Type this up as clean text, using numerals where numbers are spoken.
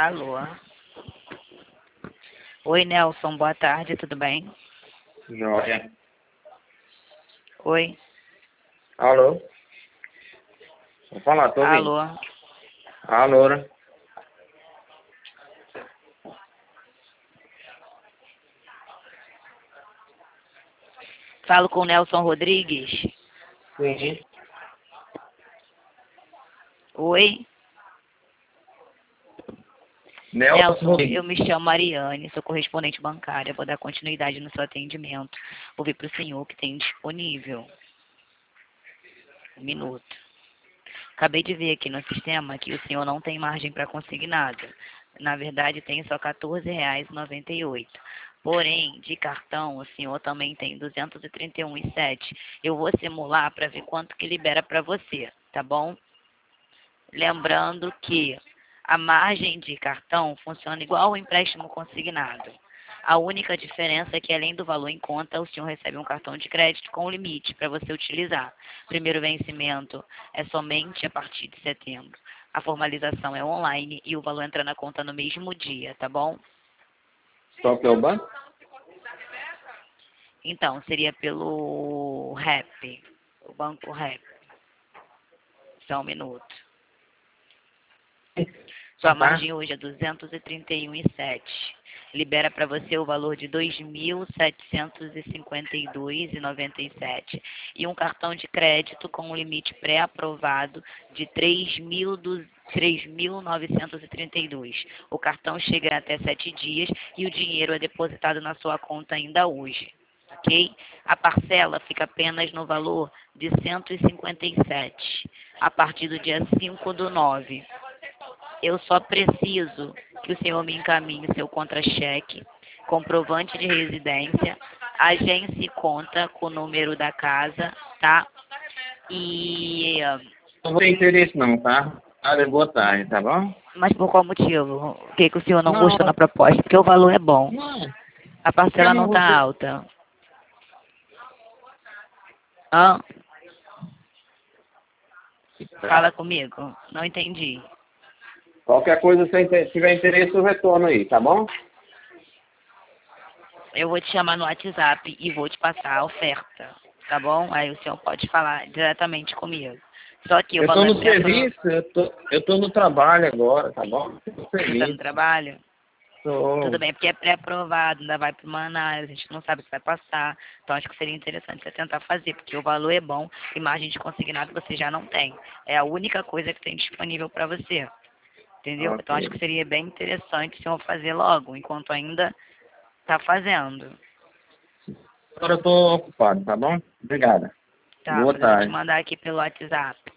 Alô? Oi, Nelson, boa tarde, tudo bem? Joia. Oi? Alô? Vou falar, tô ouvindo. Alô? Alô? Falo com o Nelson Rodrigues? Sim. Oi? Nelson Nelson, eu Rodrigues. me chamo Mariane, sou correspondente bancária, vou dar continuidade no seu atendimento. Vou ver para o senhor o que tem disponível. Um minuto. Acabei de ver aqui no sistema que o senhor não tem margem para consignado. Na verdade, tem só R$ 14,98. Porém, de cartão, o senhor também tem 231,7. Eu vou simular para ver quanto que libera para você, tá bom? Lembrando que a margem de cartão funciona igual ao empréstimo consignado. A única diferença é que, além do valor em conta, o senhor recebe um cartão de crédito com limite para você utilizar. Primeiro vencimento é somente a partir de setembro. A formalização é online e o valor entra na conta no mesmo dia, tá bom? Qual que é o banco? Então, seria pelo REP, o Banco REP. Só um minuto. Sua margem hoje é 231,7. Libera para você o valor de 2.752,97 e um cartão de crédito com um limite pré-aprovado de 3.932. O cartão chega até 7 dias e o dinheiro é depositado na sua conta ainda hoje. Ok? A parcela fica apenas no valor de 157 a partir do dia 5/9. Eu só preciso que o senhor me encaminhe seu contra-cheque, comprovante de residência, agência e conta com o número da casa, tá? E... Não vou ter interesse não, tá? Boa tarde, tá bom? Mas por qual motivo? O que o senhor não Não, gostou na proposta? Porque o valor é bom. não. A parcela Eu não não tá gostei. alta. Hã? Fala comigo. Não entendi. Qualquer coisa, se tiver interesse, eu retorno aí, tá bom? Eu vou te chamar no WhatsApp e vou te passar a oferta, tá bom? Aí o senhor pode falar diretamente comigo. Só que o Eu tô valor é no serviço, eu tô no trabalho agora, tá bom? Tô no Você tá no serviço. trabalho? Tudo Tô. bem, porque é pré-aprovado, ainda vai para uma análise, a gente não sabe se vai passar. Então acho que seria interessante você tentar fazer, porque o valor é bom e margem de consignado você já não tem. É a única coisa que tem disponível para você. Entendeu? Então acho que Ok. seria bem interessante se eu fazer logo, enquanto ainda está fazendo. Agora eu tô ocupado, tá bom? Obrigada. Tá, Boa mas eu vou te tarde. mandar aqui pelo WhatsApp.